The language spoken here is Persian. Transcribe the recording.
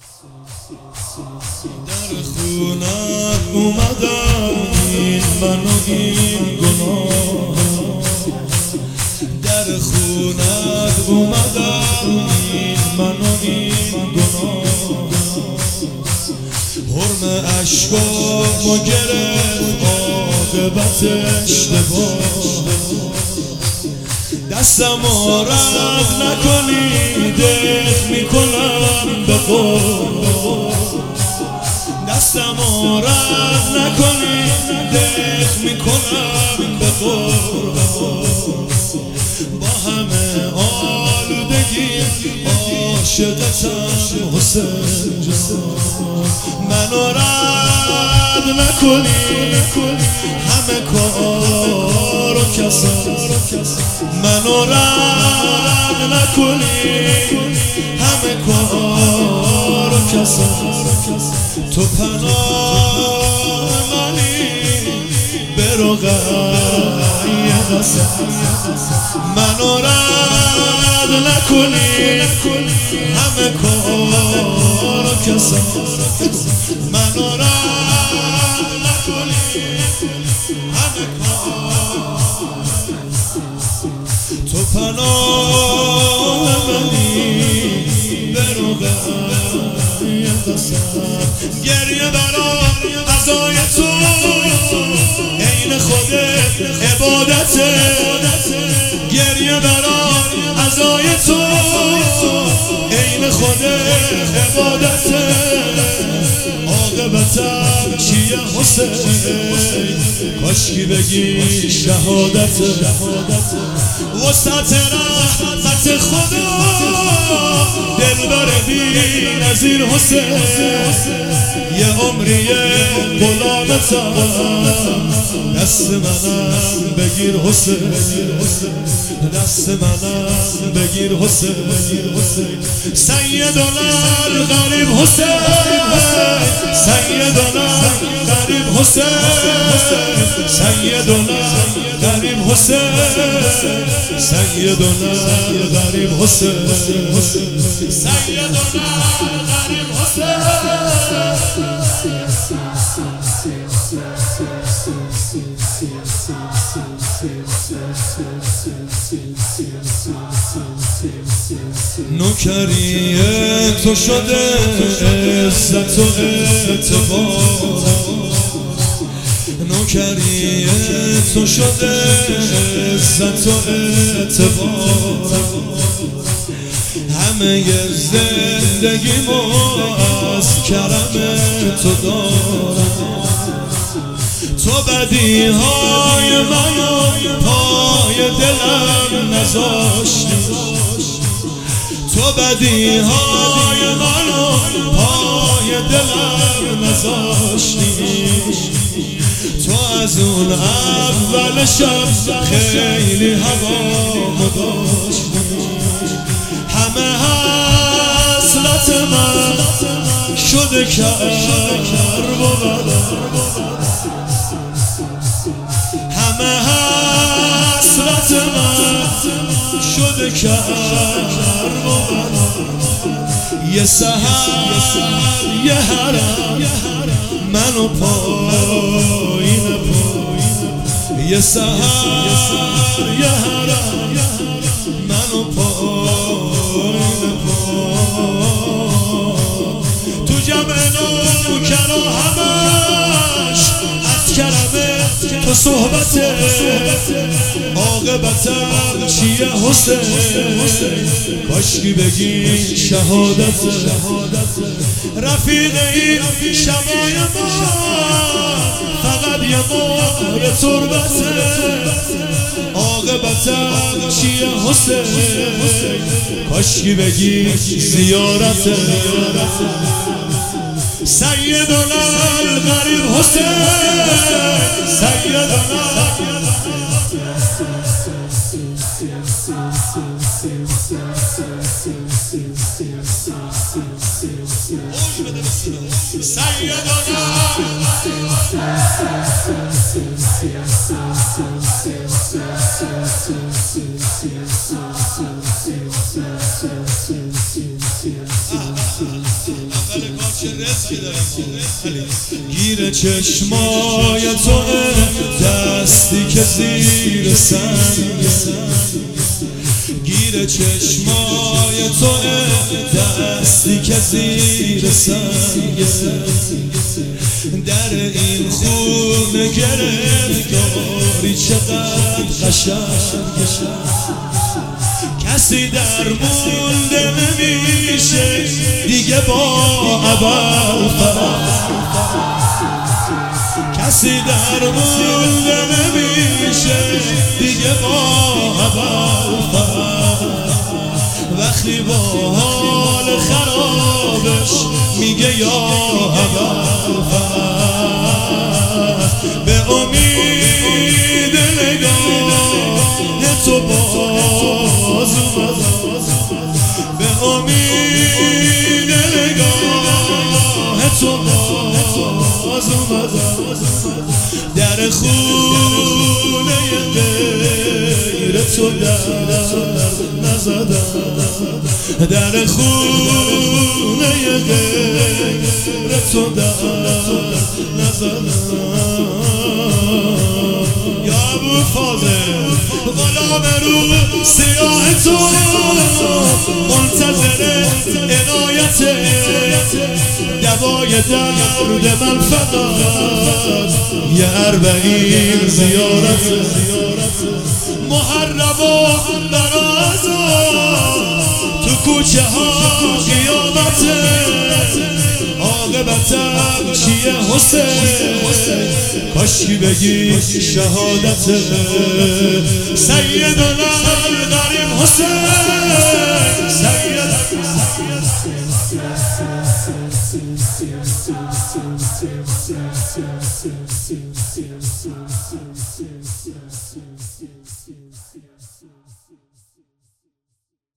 در خونت اومدم این من و این گناه، در خونت اومدم این من و این گناه، حرم اشکامو گرفت عاقبت اشتباه، دستمو رد نکنی دق میکنم به قول، دستمو رد نکنی دق میکنم به قول، با همه آلودگی عاشقتم حسین جان، منو رد نکنی همه کار و کسا، منو رد نکنی همه کار و کسا، تو پناه منی به رقیه قسم، منو رد نکنی همه کار و کسا، منو رد نکنی همه کار، تو پناه منی به رقیه قسم، گریه برای قضای تو عین خودت عبادته، گریه برای قضای تو عین خودت عبادته، عاقبتم چیه حسین کاشکی بگی شهادته، وسط رحمت خدا دلبر بی نظیر حسین، یه عمریه غلامتم، دست منم بگیر حسین، دست منم بگیر حسین، سیدنا الغریب حسین، سیدنا الغریب حسین، سیدنا الغریب حسین، سیدنا الغریب حسین، سیدنا الغریب حسین. نوکری تو شده عزت و اعتبار، نوکری تو شده عزت و اعتبار، همه زندگیمو از کرم تو دارم، تو بدیهای منو پای دلم نذاشتی، تو بدیهای منو پای دلم نذاشتی، تو از اون اول شب خیلی هوامو داشتی، همه حسرت من شده کربلا، همه حسرت من شده کربلا، یه سحر یه حرم منو پایین پایین، یه سحر یه حرم منو پایین پایین، تو جمع نوکرا همش از کرمه تو صحبته، عاقبتم چیه حسین کاشکی بگی شهادته، رفیق این شمای ما فقط یه مهر تربته، عاقبتم چیه حسین کاشکی بگی زیارته، سیدنا الغریب حسین، سیدنا سیدنا گیر چشمای تو دستی که زیر سنگ گیر چشمای تو دستی که زیر سنگ در این خونه گرفتاری چقدر قشنگ کسی در مونده نمیشه دیگه با ابوالفضل کسی در مونده نمیشه دیگه با ابوالفضل وقتی با حال خرابش میگه یا ابوالفضل به امید نگاه تو باز به امید نگاه تو باز در خونه غیر تو در نزدم در خونه غیر تو در نزدم یا ابوالفاضل غلام رو سیاه تو منتظر عنایت دوای درد من فقط یه 40 زیارت محرم و برازا تو کوچه ها قیامت عاقبتم چیه حسین کاشکی بگی شهادت سیدنا الغریب حسین سید